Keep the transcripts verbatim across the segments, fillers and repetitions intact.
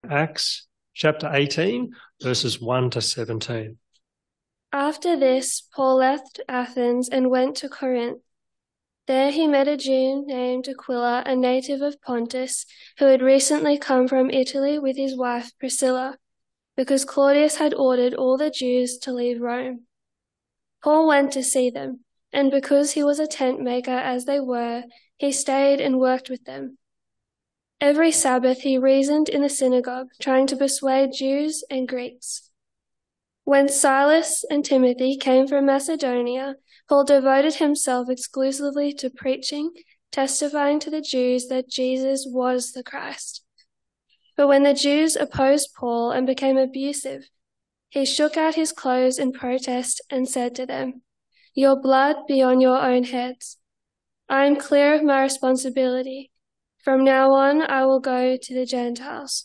Acts chapter eighteen, verses one to seventeen. After this, Paul left Athens and went to Corinth. There he met a Jew named Aquila, a native of Pontus, who had recently come from Italy with his wife Priscilla, because Claudius had ordered all the Jews to leave Rome. Paul went to see them, and because he was a tent maker as they were, he stayed and worked with them. Every Sabbath he reasoned in the synagogue, trying to persuade Jews and Greeks. When Silas and Timothy came from Macedonia, Paul devoted himself exclusively to preaching, testifying to the Jews that Jesus was the Christ. But when the Jews opposed Paul and became abusive, he shook out his clothes in protest and said to them, "Your blood be on your own heads. I am clear of my responsibility. From now on, I will go to the Gentiles."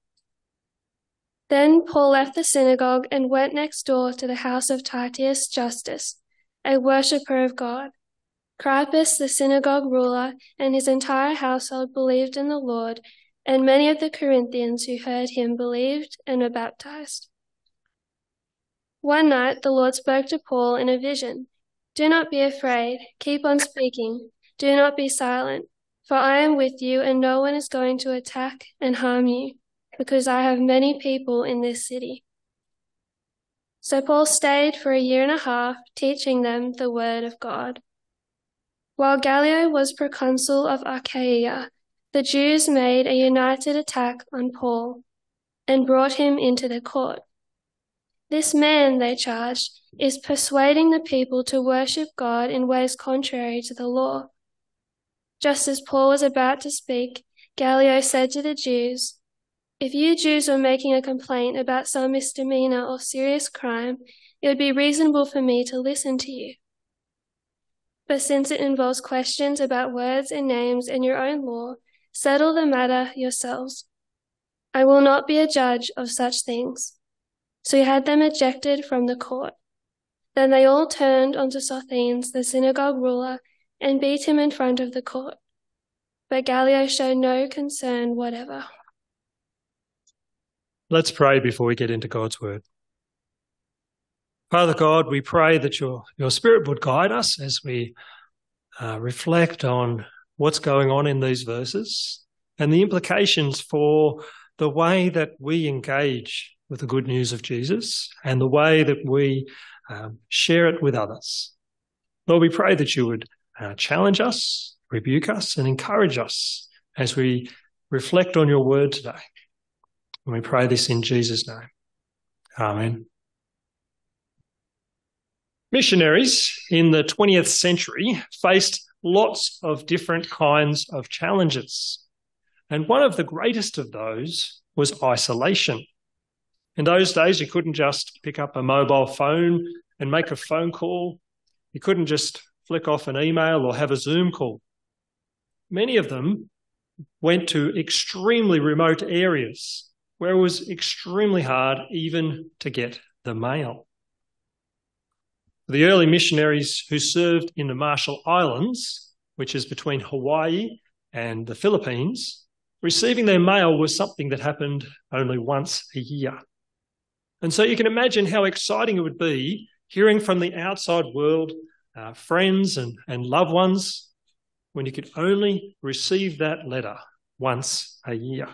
Then Paul left the synagogue and went next door to the house of Titius Justus, a worshipper of God. Crispus, the synagogue ruler, and his entire household believed in the Lord, and many of the Corinthians who heard him believed and were baptized. One night the Lord spoke to Paul in a vision. "Do not be afraid. Keep on speaking. Do not be silent, for I am with you, and no one is going to attack and harm you, because I have many people in this city." So Paul stayed for a year and a half, teaching them the word of God. While Gallio was proconsul of Achaia, the Jews made a united attack on Paul and brought him into the court. "This man," they charged, "is persuading the people to worship God in ways contrary to the law." Just as Paul was about to speak, Gallio said to the Jews, "If you Jews were making a complaint about some misdemeanor or serious crime, it would be reasonable for me to listen to you. But since it involves questions about words and names and your own law, settle the matter yourselves. I will not be a judge of such things." So he had them ejected from the court. Then they all turned onto Sosthenes, the synagogue ruler, and beat him in front of the court. But Gallio showed no concern whatever. Let's pray before we get into God's word. Father God, we pray that your, your Spirit would guide us as we uh, reflect on what's going on in these verses and the implications for the way that we engage with the good news of Jesus and the way that we um, share it with others. Lord, we pray that you would uh, challenge us, rebuke us, and encourage us as we reflect on your word today. And we pray this in Jesus' name. Amen. Missionaries in the twentieth century faced lots of different kinds of challenges. And one of the greatest of those was isolation. In those days, you couldn't just pick up a mobile phone and make a phone call. You couldn't just flick off an email or have a Zoom call. Many of them went to extremely remote areas where it was extremely hard even to get the mail. The early missionaries who served in the Marshall Islands, which is between Hawaii and the Philippines, receiving their mail was something that happened only once a year. And so you can imagine how exciting it would be hearing from the outside world, uh, friends and, and loved ones, when you could only receive that letter once a year.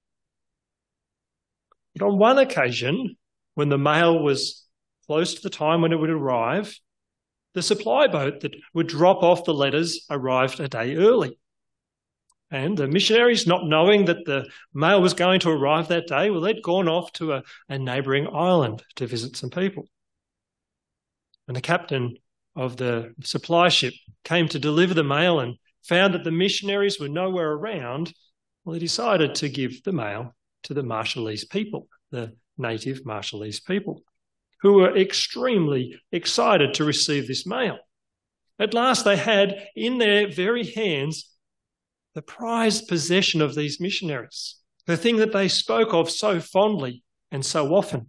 But on one occasion, when the mail was close to the time when it would arrive, the supply boat that would drop off the letters arrived a day early. And the missionaries, not knowing that the mail was going to arrive that day, well, they'd gone off to a, a neighbouring island to visit some people. When the captain of the supply ship came to deliver the mail and found that the missionaries were nowhere around, well, he decided to give the mail to the Marshallese people, the native Marshallese people, who were extremely excited to receive this mail. At last they had in their very hands the prized possession of these missionaries, the thing that they spoke of so fondly and so often.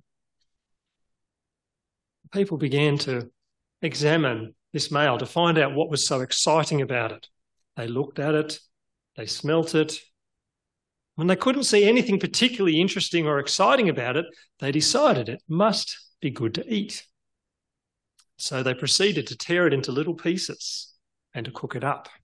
People began to examine this mail to find out what was so exciting about it. They looked at it, they smelt it, When they couldn't see anything particularly interesting or exciting about it, they decided it must be good to eat. So they proceeded to tear it into little pieces and to cook it up.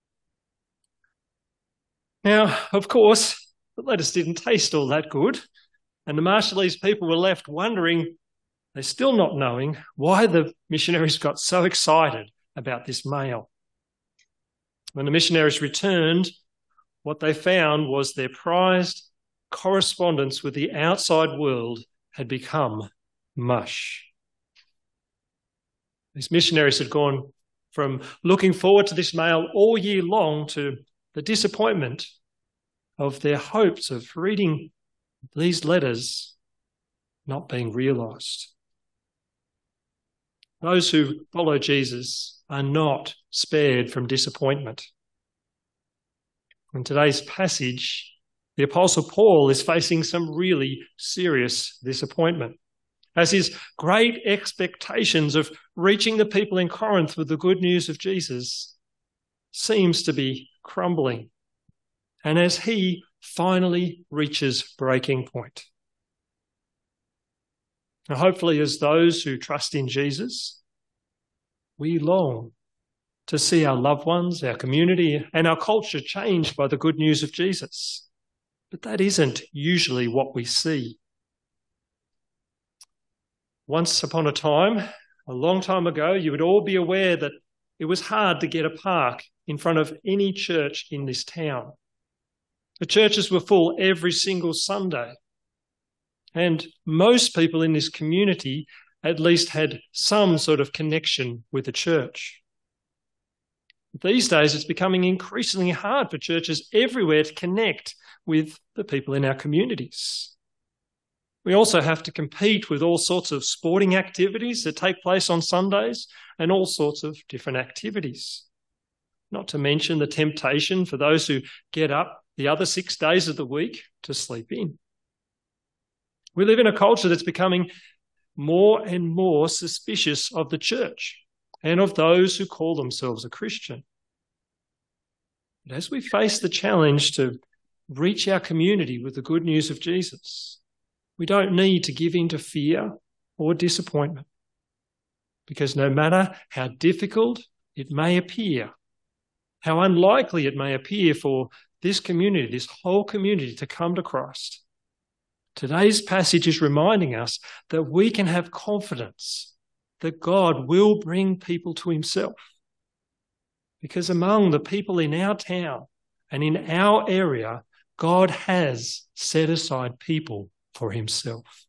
Now, of course, the lettuce didn't taste all that good, and the Marshallese people were left wondering, they're still not knowing, why the missionaries got so excited about this meal. When the missionaries returned, what they found was their prized correspondence with the outside world had become mush. These missionaries had gone from looking forward to this meal all year long to the disappointment of their hopes of reading these letters not being realised. Those who follow Jesus are not spared from disappointment. In today's passage, the Apostle Paul is facing some really serious disappointment, as his great expectations of reaching the people in Corinth with the good news of Jesus seems to be crumbling, and as he finally reaches breaking point. Now, hopefully, as those who trust in Jesus, we long to see our loved ones, our community, and our culture changed by the good news of Jesus. But that isn't usually what we see. Once upon a time, a long time ago, you would all be aware that it was hard to get a park in front of any church in this town. The churches were full every single Sunday. And most people in this community at least had some sort of connection with the church. These days, it's becoming increasingly hard for churches everywhere to connect with the people in our communities. We also have to compete with all sorts of sporting activities that take place on Sundays and all sorts of different activities. Not to mention the temptation for those who get up the other six days of the week to sleep in. We live in a culture that's becoming more and more suspicious of the church and of those who call themselves a Christian. But as we face the challenge to reach our community with the good news of Jesus, we don't need to give in to fear or disappointment, because no matter how difficult it may appear, how unlikely it may appear for this community, this whole community to come to Christ, today's passage is reminding us that we can have confidence that God will bring people to himself. Because among the people in our town and in our area, God has set aside people for himself.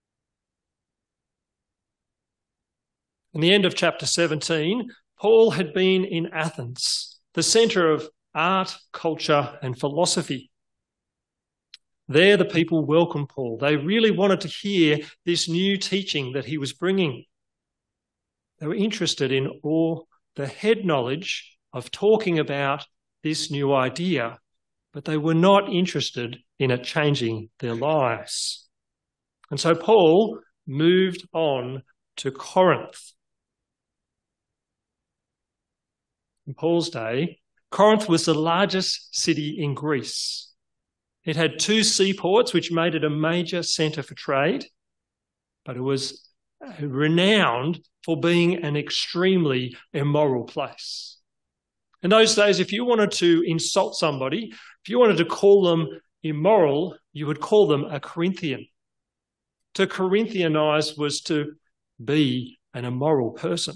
In the end of chapter seventeen, Paul had been in Athens, the centre of art, culture, and philosophy. There the people welcomed Paul. They really wanted to hear this new teaching that he was bringing. They were interested in all the head knowledge of talking about this new idea, but they were not interested in it changing their lives. And so Paul moved on to Corinth. In Paul's day, Corinth was the largest city in Greece. It had two seaports, which made it a major centre for trade, but it was renowned for being an extremely immoral place. In those days, if you wanted to insult somebody, if you wanted to call them immoral, you would call them a Corinthian. To Corinthianize was to be an immoral person.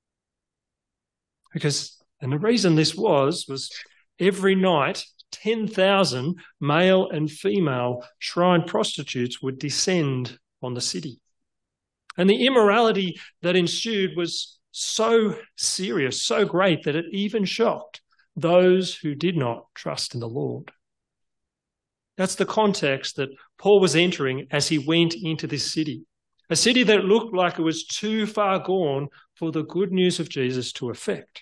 Because, and the reason this was, was every night, ten thousand male and female shrine prostitutes would descend on the city. And the immorality that ensued was so serious, so great, that it even shocked those who did not trust in the Lord. That's the context that Paul was entering as he went into this city, a city that looked like it was too far gone for the good news of Jesus to affect.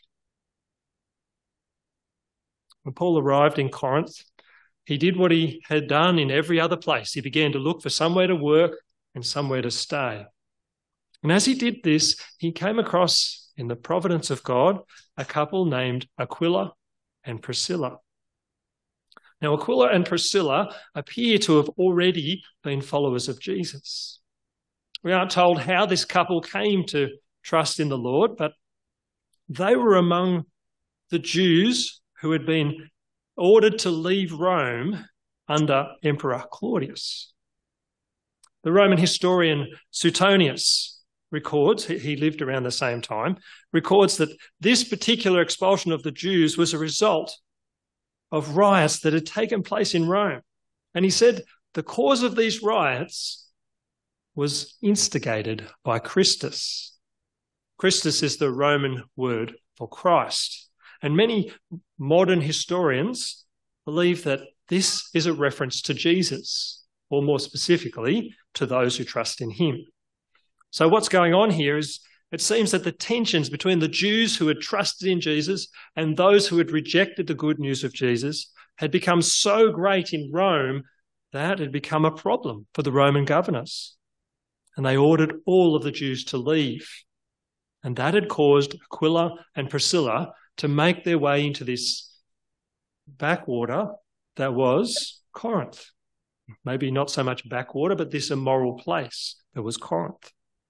When Paul arrived in Corinth, he did what he had done in every other place. He began to look for somewhere to work and somewhere to stay. And as he did this, he came across, in the providence of God, a couple named Aquila and Priscilla. Now, Aquila and Priscilla appear to have already been followers of Jesus. We aren't told how this couple came to trust in the Lord, but they were among the Jews who had been ordered to leave Rome under Emperor Claudius. The Roman historian Suetonius records, he lived around the same time, records that this particular expulsion of the Jews was a result of riots that had taken place in Rome. And he said the cause of these riots was instigated by Christus. Christus is the Roman word for Christ. And many modern historians believe that this is a reference to Jesus, or more specifically, to those who trust in him. So what's going on here is it seems that the tensions between the Jews who had trusted in Jesus and those who had rejected the good news of Jesus had become so great in Rome that it had become a problem for the Roman governors. And they ordered all of the Jews to leave. And that had caused Aquila and Priscilla to make their way into this backwater that was Corinth. Maybe not so much backwater, but this immoral place that was Corinth.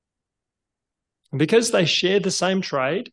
And because they shared the same trade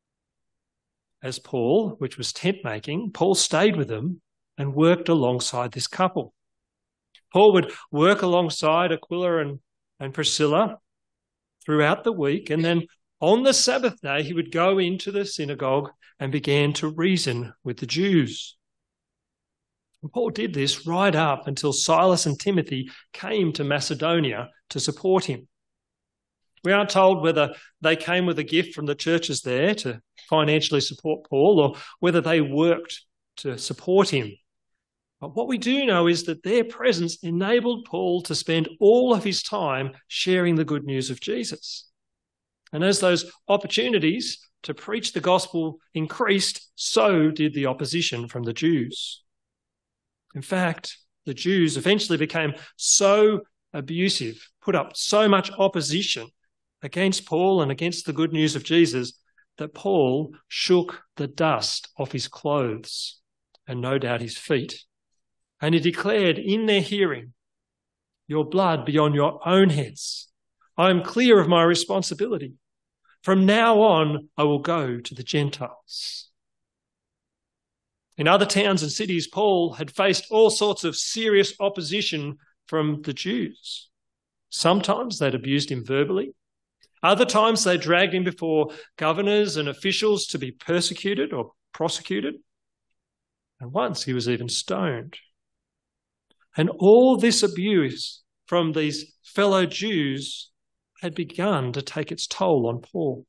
as Paul, which was tent making, Paul stayed with them and worked alongside this couple. Paul would work alongside Aquila and, and Priscilla throughout the week, and then on the Sabbath day he would go into the synagogue and began to reason with the Jews. And Paul did this right up until Silas and Timothy came to Macedonia to support him. We aren't told whether they came with a gift from the churches there to financially support Paul or whether they worked to support him. But what we do know is that their presence enabled Paul to spend all of his time sharing the good news of Jesus. And as those opportunities to preach the gospel increased, so did the opposition from the Jews. In fact, the Jews eventually became so abusive, put up so much opposition against Paul and against the good news of Jesus, that Paul shook the dust off his clothes and no doubt his feet. And he declared in their hearing, "Your blood be on your own heads. I am clear of my responsibility. From now on, I will go to the Gentiles." In other towns and cities, Paul had faced all sorts of serious opposition from the Jews. Sometimes they'd abused him verbally. Other times they dragged him before governors and officials to be persecuted or prosecuted. And once he was even stoned. And all this abuse from these fellow Jews had begun to take its toll on Paul.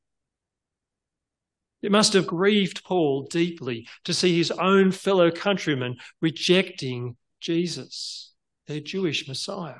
It must have grieved Paul deeply to see his own fellow countrymen rejecting Jesus, their Jewish Messiah.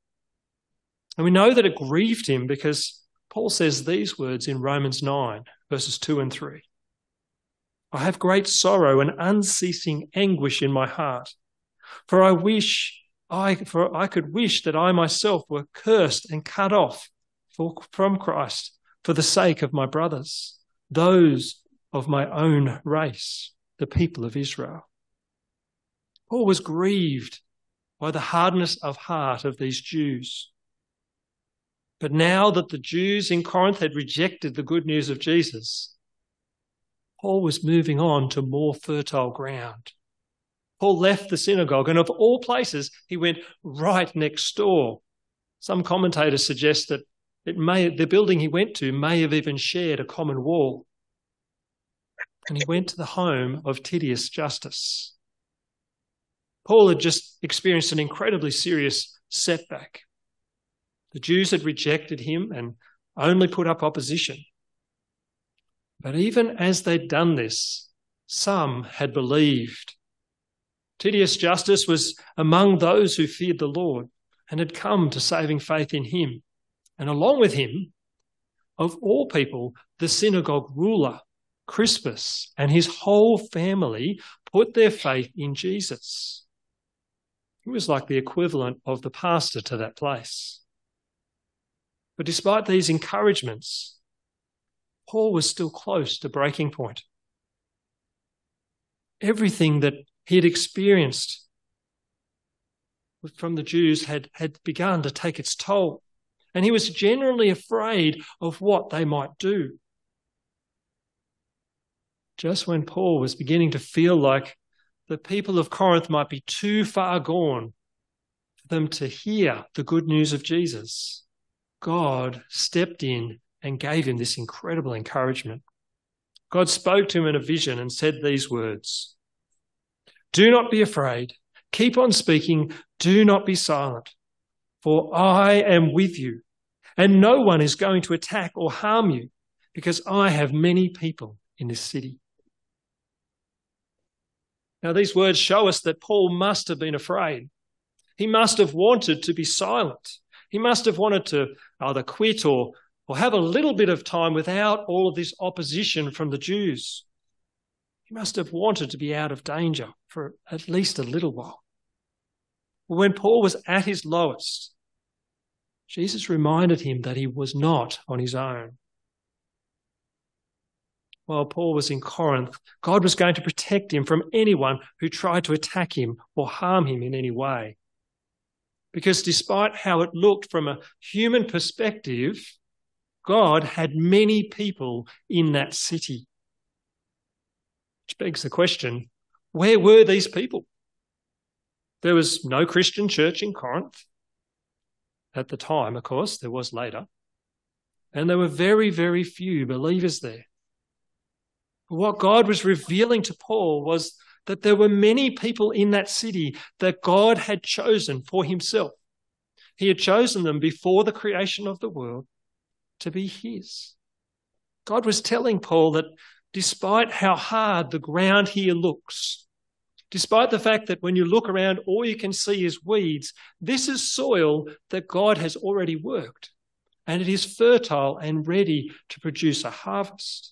And we know that it grieved him because Paul says these words in Romans nine, verses two and three. "I have great sorrow and unceasing anguish in my heart, for I wish I for I could wish that I myself were cursed and cut off for, from Christ for the sake of my brothers, those of my own race, the people of Israel." Paul was grieved by the hardness of heart of these Jews. But now that the Jews in Corinth had rejected the good news of Jesus, Paul was moving on to more fertile ground. Paul left the synagogue, and of all places, he went right next door. Some commentators suggest that it may, the building he went to may have even shared a common wall. And he went to the home of Titius Justus. Paul had just experienced an incredibly serious setback. The Jews had rejected him and only put up opposition. But even as they'd done this, some had believed. Titius Justus was among those who feared the Lord and had come to saving faith in him. And along with him, of all people, the synagogue ruler, Crispus, and his whole family put their faith in Jesus. He was like the equivalent of the pastor to that place. But despite these encouragements, Paul was still close to breaking point. Everything that he had experienced from the Jews had, had begun to take its toll, and he was genuinely afraid of what they might do. Just when Paul was beginning to feel like the people of Corinth might be too far gone for them to hear the good news of Jesus, God stepped in and gave him this incredible encouragement. God spoke to him in a vision and said these words, "Do not be afraid. Keep on speaking. Do not be silent. For I am with you, and no one is going to attack or harm you, because I have many people in this city." Now, these words show us that Paul must have been afraid. He must have wanted to be silent. He must have wanted to either quit or, or have a little bit of time without all of this opposition from the Jews. He must have wanted to be out of danger for at least a little while. When Paul was at his lowest, Jesus reminded him that he was not on his own. While Paul was in Corinth, God was going to protect him from anyone who tried to attack him or harm him in any way. Because despite how it looked from a human perspective, God had many people in that city. Which begs the question, where were these people? There was no Christian church in Corinth. At the time, of course, there was later. And there were very, very few believers there. But what God was revealing to Paul was that there were many people in that city that God had chosen for himself. He had chosen them before the creation of the world to be his. God was telling Paul that despite how hard the ground here looks, despite the fact that when you look around, all you can see is weeds, this is soil that God has already worked, and it is fertile and ready to produce a harvest.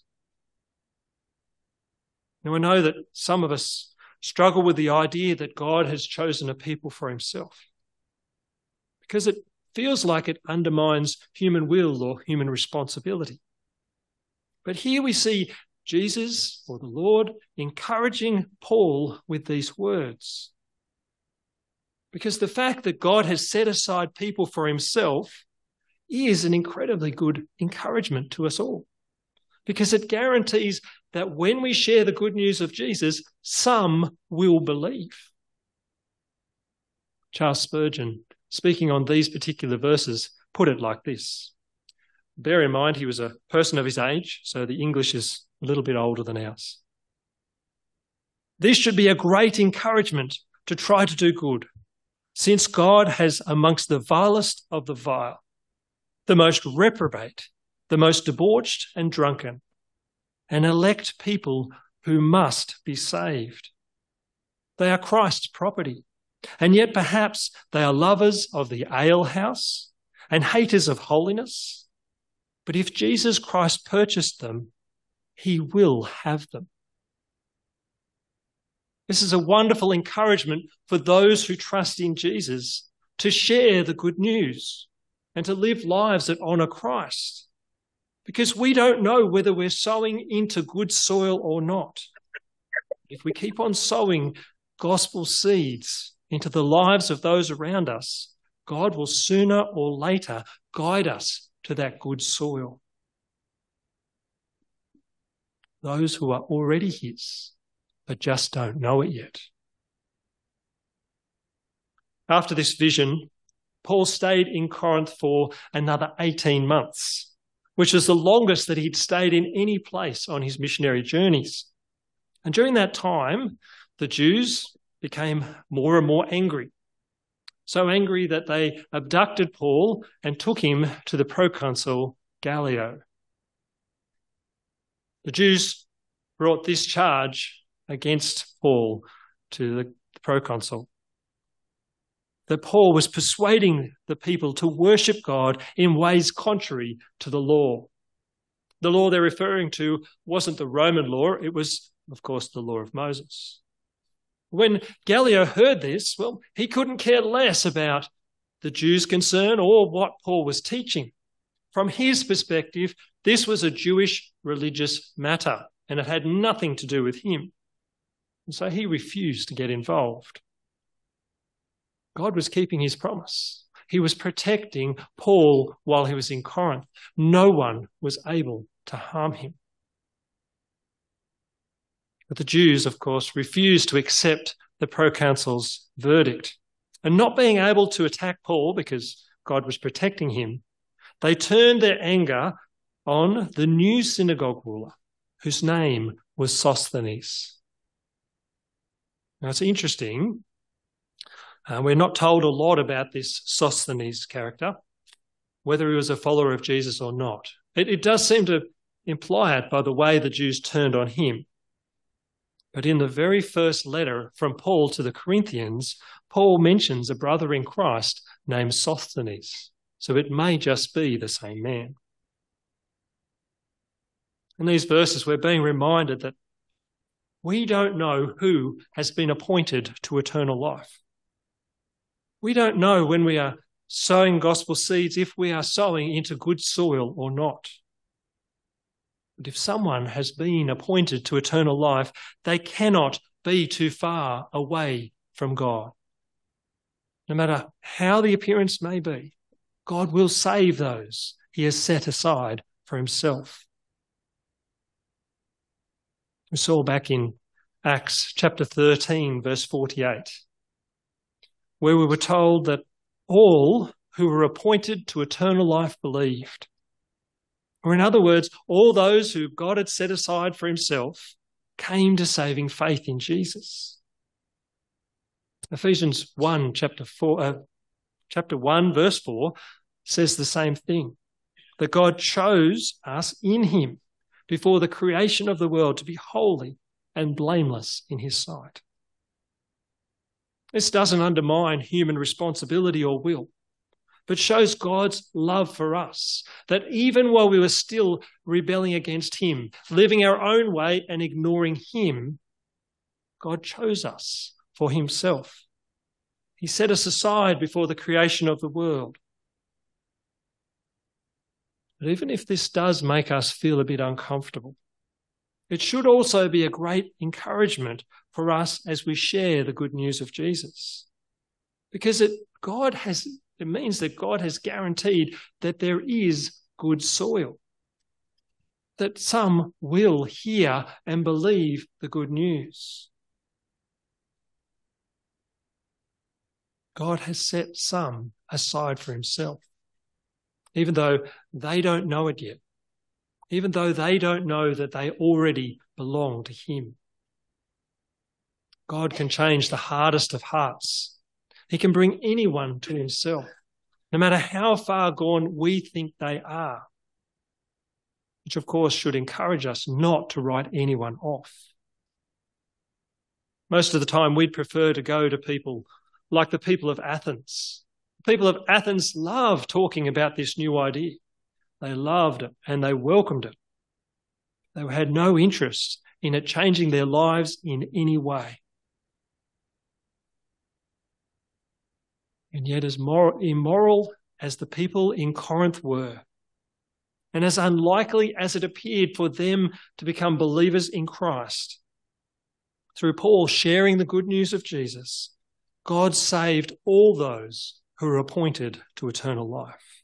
Now, I know that some of us struggle with the idea that God has chosen a people for himself because it feels like it undermines human will or human responsibility. But here we see Jesus, or the Lord, encouraging Paul with these words. Because the fact that God has set aside people for himself is an incredibly good encouragement to us all. Because it guarantees that when we share the good news of Jesus, some will believe. Charles Spurgeon, speaking on these particular verses, put it like this. Bear in mind he was a person of his age, so the English is a little bit older than ours. This should be a great encouragement to try to do good, since God has amongst the vilest of the vile, the most reprobate, the most debauched and drunken, and elect people who must be saved. They are Christ's property, and yet perhaps they are lovers of the alehouse and haters of holiness. But if Jesus Christ purchased them, he will have them. This is a wonderful encouragement for those who trust in Jesus to share the good news and to live lives that honour Christ. Because we don't know whether we're sowing into good soil or not. If we keep on sowing gospel seeds into the lives of those around us, God will sooner or later guide us to that good soil. Those who are already his, but just don't know it yet. After this vision, Paul stayed in Corinth for another eighteen months, which was the longest that he'd stayed in any place on his missionary journeys. And during that time, the Jews became more and more angry. So angry that they abducted Paul and took him to the proconsul Gallio. The Jews brought this charge against Paul to the proconsul, that Paul was persuading the people to worship God in ways contrary to the law. The law they're referring to wasn't the Roman law, it was, of course, the law of Moses. When Gallio heard this, well, he couldn't care less about the Jews' concern or what Paul was teaching. From his perspective, this was a Jewish religious matter, and it had nothing to do with him. And so he refused to get involved. God was keeping his promise. He was protecting Paul while he was in Corinth. No one was able to harm him. But the Jews, of course, refused to accept the proconsul's verdict. And not being able to attack Paul because God was protecting him, they turned their anger on the new synagogue ruler, whose name was Sosthenes. Now, it's interesting. Uh, we're not told a lot about this Sosthenes character, whether he was a follower of Jesus or not. It, it does seem to imply it by the way the Jews turned on him. But in the very first letter from Paul to the Corinthians, Paul mentions a brother in Christ named Sosthenes. So it may just be the same man. In these verses, we're being reminded that we don't know who has been appointed to eternal life. We don't know when we are sowing gospel seeds if we are sowing into good soil or not. But if someone has been appointed to eternal life, they cannot be too far away from God. No matter how the appearance may be, God will save those he has set aside for himself. We saw back in Acts chapter thirteen, verse forty-eight, where we were told that all who were appointed to eternal life believed. Or in other words, all those who God had set aside for himself came to saving faith in Jesus. Ephesians one, chapter four, uh, chapter one, verse four says the same thing, that God chose us in him before the creation of the world to be holy and blameless in his sight. This doesn't undermine human responsibility or will, but shows God's love for us, that even while we were still rebelling against him, living our own way and ignoring him, God chose us for himself. He set us aside before the creation of the world. But even if this does make us feel a bit uncomfortable, it should also be a great encouragement for us as we share the good news of Jesus. Because it, God has, it means that God has guaranteed that there is good soil, that some will hear and believe the good news. God has set some aside for himself, even though they don't know it yet, even though they don't know that they already belong to him. God can change the hardest of hearts. He can bring anyone to himself, no matter how far gone we think they are, which of course should encourage us not to write anyone off. Most of the time we'd prefer to go to people like the people of Athens. The people of Athens loved talking about this new idea. They loved it and they welcomed it. They had no interest in it changing their lives in any way. And yet, as moral, immoral as the people in Corinth were, and as unlikely as it appeared for them to become believers in Christ, through Paul sharing the good news of Jesus, God saved all those who were appointed to eternal life.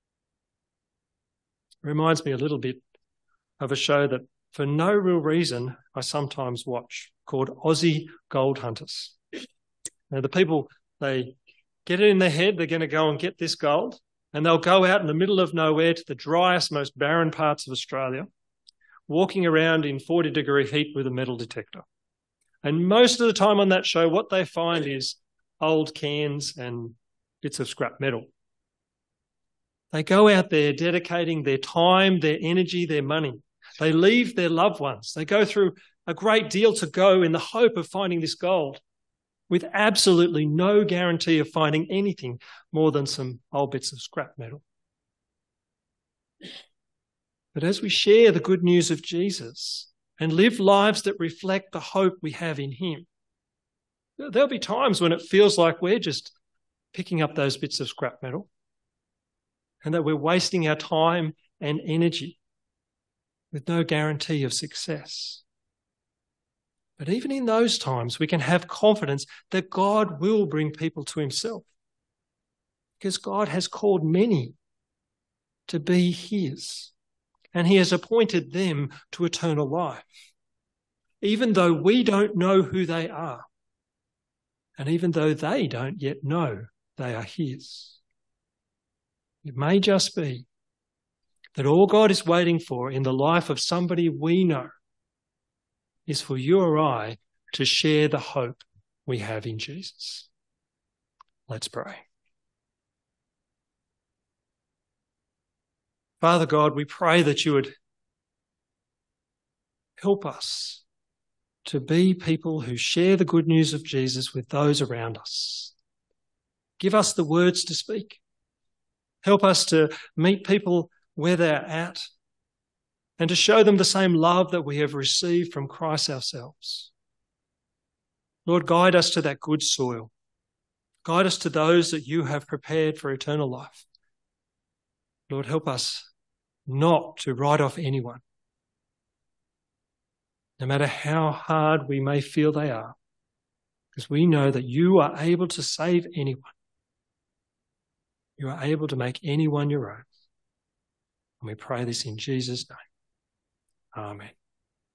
It reminds me a little bit of a show that, for no real reason, I sometimes watch, called Aussie Gold Hunters. Now, the people, they get it in their head they're going to go and get this gold, and they'll go out in the middle of nowhere to the driest, most barren parts of Australia, walking around in forty degree heat with a metal detector. And most of the time on that show, what they find is old cans and bits of scrap metal. They go out there dedicating their time, their energy, their money. They leave their loved ones. They go through a great deal to go in the hope of finding this gold, with absolutely no guarantee of finding anything more than some old bits of scrap metal. But as we share the good news of Jesus and live lives that reflect the hope we have in him, there'll be times when it feels like we're just picking up those bits of scrap metal and that we're wasting our time and energy with no guarantee of success. But even in those times, we can have confidence that God will bring people to himself, because God has called many to be his, and he has appointed them to eternal life, even though we don't know who they are, and even though they don't yet know they are his. It may just be that all God is waiting for in the life of somebody we know is for you or I to share the hope we have in Jesus. Let's pray. Father God, we pray that you would help us to be people who share the good news of Jesus with those around us. Give us the words to speak. Help us to meet people where they're at and to show them the same love that we have received from Christ ourselves. Lord, guide us to that good soil. Guide us to those that you have prepared for eternal life. Lord, help us not to write off anyone, no matter how hard we may feel they are, because we know that you are able to save anyone. You are able to make anyone your own. And we pray this in Jesus' name. Amen.